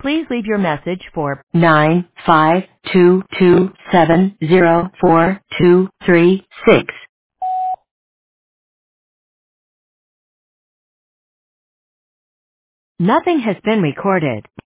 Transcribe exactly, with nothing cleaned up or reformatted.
Please leave your message for nine five two two seven zero four two three six. Nothing has been recorded.